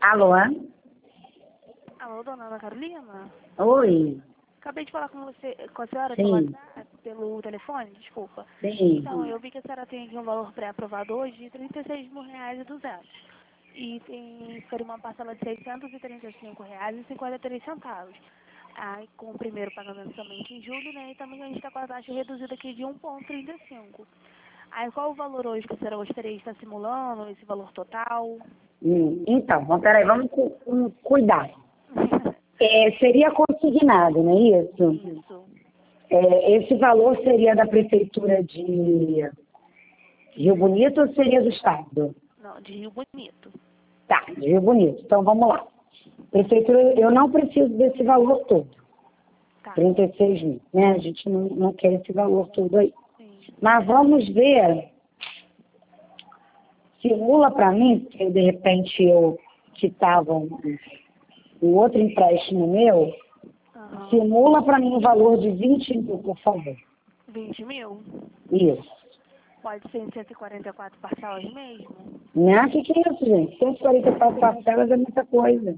Alô? Alô, dona Ana Carolina? Oi. Acabei de falar com a senhora Sim. pelo telefone, desculpa. Sim. Então, eu vi que a senhora tem aqui um valor pré-aprovado hoje de R$ 36.200. E ficaria uma parcela de R$ 635,53. Aí, com o primeiro pagamento somente em julho, né? E também a gente está com a taxa reduzida aqui de 1,35. Aí, qual o valor hoje que a senhora gostaria de estar simulando, esse valor total? Então, peraí, vamos com cuidado. Seria consignado, não é isso? Isso. Esse valor seria da Prefeitura de Rio Bonito ou seria do Estado? Não, de Rio Bonito. Tá, de Rio Bonito. Então, vamos lá. Prefeitura, eu não preciso desse valor todo. Tá. 36 mil, né? A gente não quer esse valor todo aí. Sim. Mas vamos ver, simula para mim, porque de repente eu quitava o outro empréstimo meu, Aham. simula para mim o valor de 20 mil, por favor. 20 mil? Isso. Pode ser em 144 parcelas mesmo? Né? Que é isso, gente? 144 parcelas é muita coisa.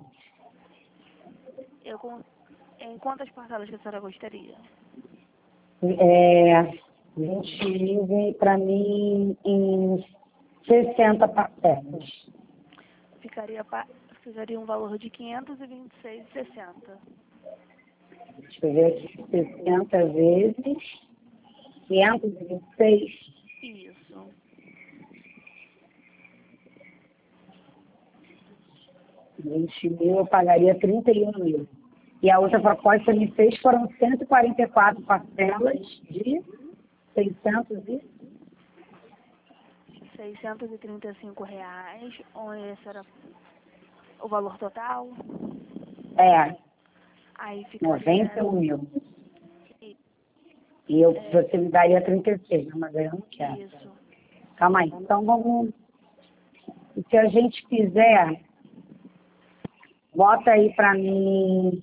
Em quantas parcelas que a senhora gostaria? 20 mil vem para mim em 60 parcelas. Ficaria um valor de 526,60. Deixa eu ver aqui, 60 vezes 526. Isso. 20 mil, eu pagaria 31 mil. E a outra proposta que me fez foram 144 parcelas de 600 e... R$ 635. Esse era o valor total? Aí ficaria... 91 mil. i- E você me daria 36, não, mas aí eu não quero. Isso. Calma aí, então vamos... E se a gente fizer, bota aí pra mim...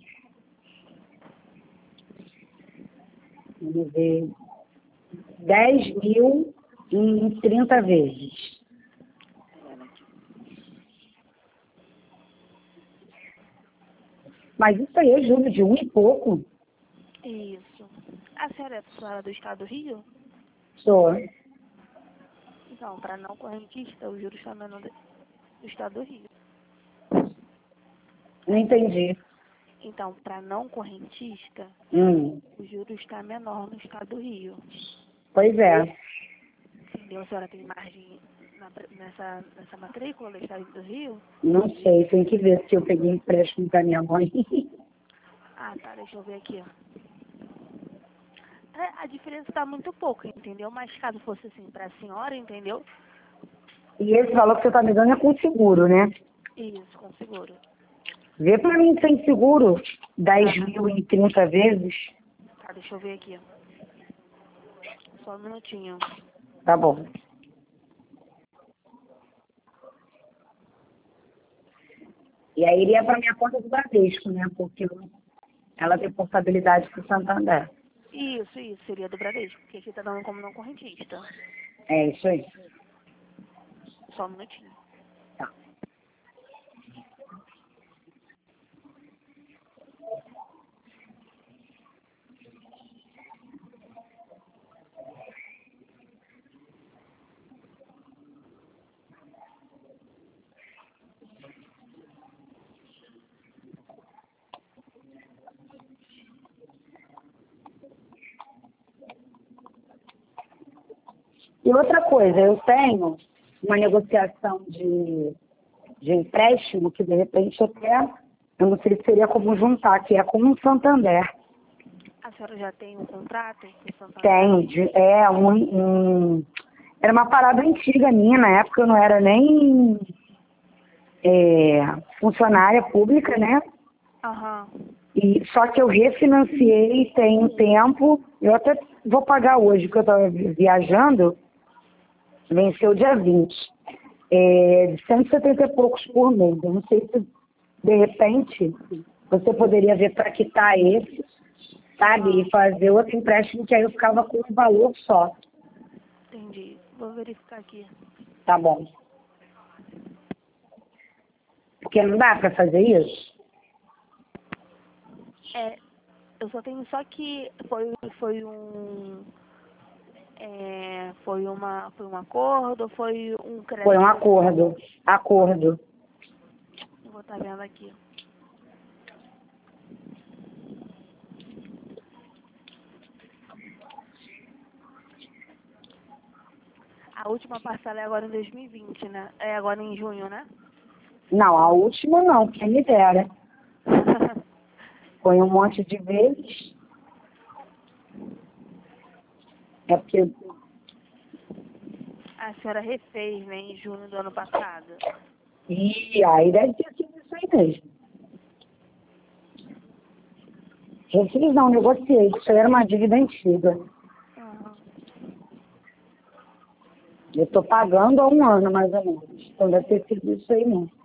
Vamos ver... 10 mil em 30 vezes. Mas isso aí é juro de um e pouco. Isso. A senhora é fora do estado do Rio? Sou. Então, para não correntista, o juros está menor do estado do Rio. Não entendi. Então, para não correntista, o juros está menor no estado do Rio. Pois é. Entendeu? A senhora tem margem nessa matrícula do estado do Rio? Não sei, tem que ver se eu peguei empréstimo da minha mãe. Ah, tá, deixa eu ver aqui. A diferença está muito pouco, entendeu? Mas caso fosse assim para a senhora, entendeu? E esse valor que você está me dando é com seguro, né? Isso, com seguro. Vê pra mim sem seguro 10 mil em 30 vezes. Tá, deixa eu ver aqui. Só um minutinho. Tá bom. E aí iria para minha conta do Bradesco, né? Porque ela tem portabilidade com o Santander. Isso, seria do Bradesco, porque aqui tá dando como não correntista. É isso aí. Só um minutinho. Tá. E outra coisa, eu tenho uma negociação de empréstimo que de repente até, eu não sei se seria como juntar, que é com o Santander. A senhora já tem um contrato com o Santander? Tem, era uma parada antiga minha, na época eu não era nem funcionária pública, né? Aham. E, só que eu refinanciei tem um tempo, eu até vou pagar hoje, porque eu estava viajando, venceu dia 20. De 170 e poucos por mês. Eu não sei se, de repente, você poderia ver para quitar esse, sabe? E fazer outro empréstimo que aí eu ficava com um valor só. Entendi. Vou verificar aqui. Tá bom. Porque não dá para fazer isso? Eu só tenho só que foi um foi um acordo, foi um crédito. Foi um acordo. Acordo. Eu vou estar vendo aqui. A última parcela é agora em 2020, né? É agora em junho, né? Não, a última não, quem me dera. Foi um monte de vezes. É porque... A senhora refez, né, em junho do ano passado. E aí deve ter sido isso aí mesmo. Refiz não, negociei. Isso aí era uma dívida antiga. Uhum. Eu estou pagando há um ano, mais ou menos. Então deve ter sido isso aí mesmo.